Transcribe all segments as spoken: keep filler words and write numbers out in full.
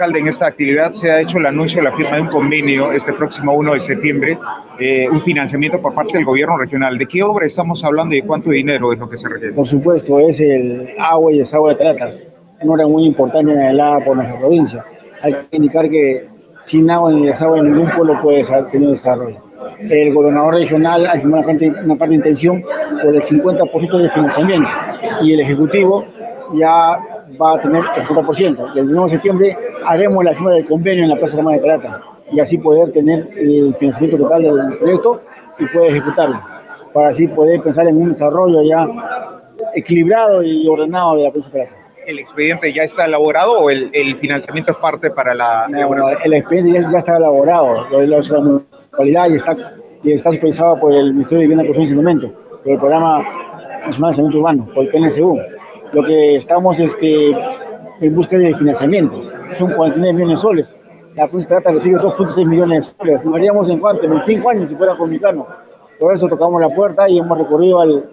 alcalde, en esta actividad se ha hecho el anuncio de la firma de un convenio este próximo uno de septiembre, eh, un financiamiento por parte del gobierno regional. ¿De qué obra estamos hablando y de cuánto dinero es lo que se requiere? Por supuesto, es el agua y desagüe de Tarata, una obra muy importante anhelada por nuestra provincia. Hay que indicar que sin agua ni desagüe ningún pueblo puede tener desarrollo. El gobernador regional ha firmado una parte, una parte de intención por el cincuenta por ciento de financiamiento y el Ejecutivo ya va a tener el cincuenta por ciento. El primero de septiembre haremos la firma del convenio en la Plaza de Armas de Tarata y así poder tener el financiamiento total del proyecto y poder ejecutarlo, para así poder pensar en un desarrollo ya equilibrado y ordenado de la provincia de Tarata. ¿El expediente ya está elaborado o el, el financiamiento es parte para la no, elaboración? El expediente ya, ya está elaborado, la municipalidad y está, y está supervisado por el Ministerio de Vivienda, Construcción y Saneamiento, por el Programa Nacional de Saneamiento Urbano, por el P N S U. Lo que estamos este, en busca de financiamiento son cuarenta y nueve millones de soles. La provincia de Tarata recibe dos punto seis millones de soles. Estimaríamos en cuánto, en veinticinco años si fuera Comicano. Por eso tocamos la puerta y hemos recurrido al,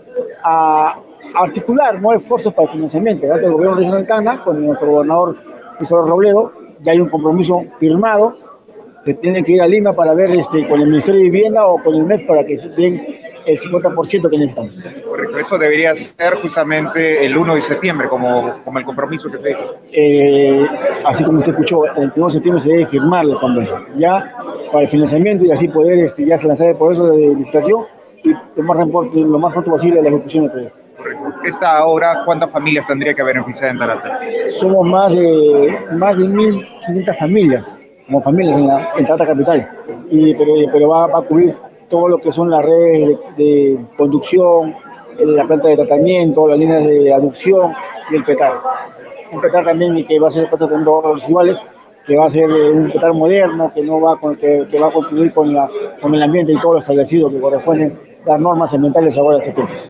a articular nuevos esfuerzos para el financiamiento. Tanto el gobierno regional de Tacna, con nuestro gobernador Cristóbal Robledo, ya hay un compromiso firmado. Se tiene que ir a Lima para ver este, con el Ministerio de Vivienda o con el M E F para que den el cincuenta por ciento que necesitamos. Correcto, eso debería ser justamente el uno de septiembre, como, como el compromiso que se hizo. Eh, así como usted escuchó, el primero de septiembre se debe firmar el convenio, ya para el financiamiento y así poder este, ya se lanzar el proceso de licitación y lo más, lo más pronto posible la ejecución del proyecto. Correcto. Esta obra, ¿cuántas familias tendría que beneficiar en Tarata? Somos más de, más de mil quinientas familias, como familias en, la, en Tarata Capital, y, pero, pero va, va a cubrir todo lo que son las redes de, de conducción, la planta de tratamiento, las líneas de aducción y el petar. Un petar también que va a ser planta de residuales, que va a ser un petar moderno, que no va con, que, que va a contribuir con, la, con el ambiente y todo lo establecido que corresponden las normas ambientales ahora de este tiempo.